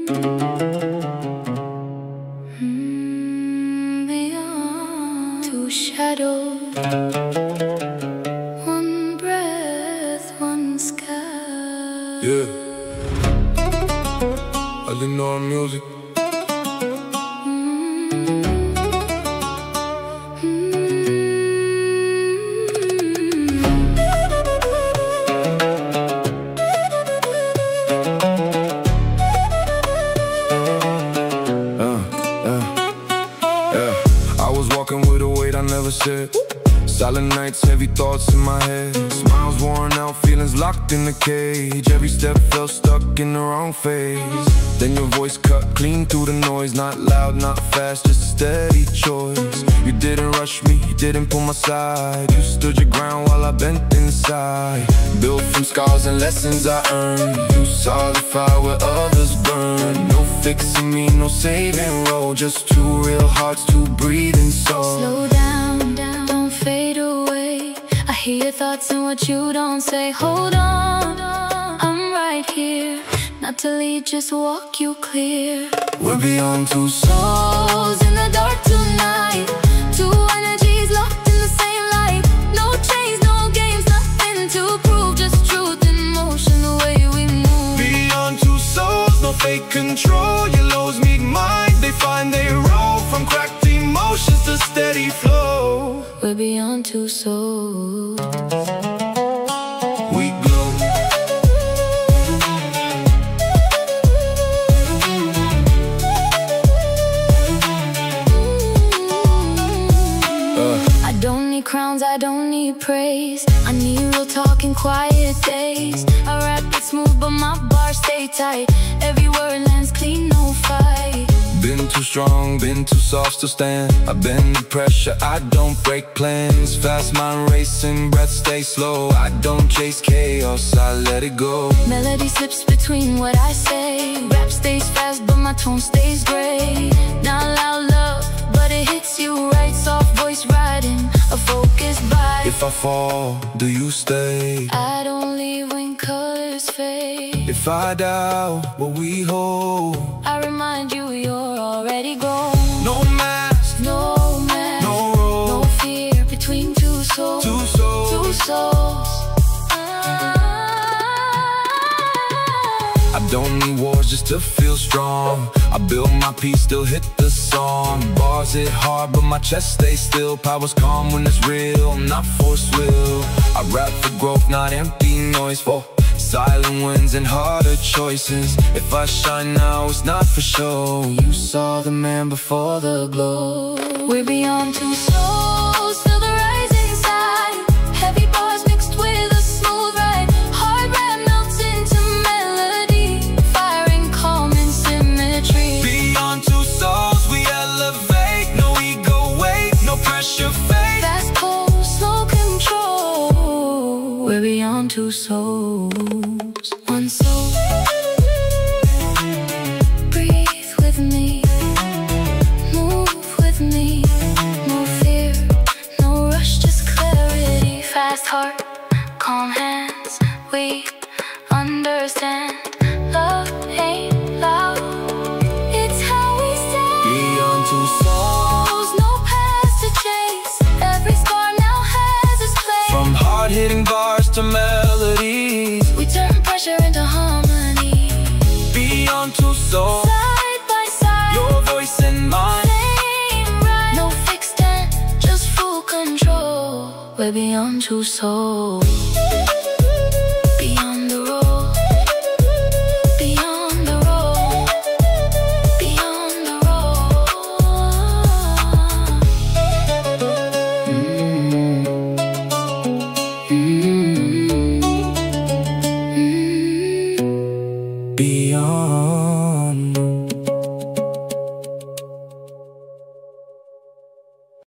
Beyond two shadows, one breath, one sky. Yeah, I didn't know music. I was walking with a weight I never said. Silent nights, heavy thoughts in my head. Smiles worn out, feelings locked in the cage. Every step felt stuck in the wrong phase. Then your voice cut clean through the noise. Not loud, not fast, just a steady choice. You didn't rush me, you didn't pull my side. You stood your ground while I bent inside. Built from scars and lessons I earned. You saw the fire where others burn. No fixing me, no saving road. Just two real hearts, two breathing souls. Slow down, don't fade away. I hear your thoughts and what you don't say. Hold on, I'm right here. Not to lead, just walk you clear. We're beyond two souls in the dark tonight. Two energies locked in the same light. No chains, no games, nothing to prove. Just truth in motion, the way we move. Beyond two souls, no fake control. Your lows meet mine, they find they roll. From cracked emotions to steady flow. We're beyond two souls. We glow. I don't need crowns, I don't need praise. I need real talk in quiet days. I rap it smooth, but my bars stay tight. Every word lands clean, no fight. Been too strong, been too soft to stand. I've been the pressure, I don't break plans. Fast mind racing, breath stay slow. I don't chase chaos, I let it go. Melody slips between what I say. Rap stays fast, but my tone stays gray. Not loud love, but it hits you right. Soft voice riding, a focused vibe. If I fall, do you stay? I don't leave when colors fade. If I doubt what we hold, I remind you you're already grown. no mask, No man, no road. no fear between two souls. Two souls. Two souls. I don't need wars just to feel strong. I build my peace, still hit the song. Bars hit hard, but my chest stays still. Power's calm when it's real, not forced will. I rap for growth, not empty noise. For silent wins and harder choices. If I shine now, it's not for show. You saw the man before the glow. We're beyond two souls, feel the rise inside. Heavy bars mixed with a smooth ride. Hard rap melts into melody. Fire and calm and symmetry. Beyond two souls, we elevate. No ego weight, no pressure fade. Fast pulse, slow control. We're beyond two souls. One soul. Breathe with me. Move with me. No fear, no rush, just clarity. Fast heart, calm hands. We understand. Love ain't loud. It's how we stand. Beyond two souls, No past to chase. Every scar now has its place. from hard-hitting bars to melodies. We turn pressure into harmony. Beyond two souls, Side by side, your voice and mine. same right. No fixed end, just full control. We're beyond two souls.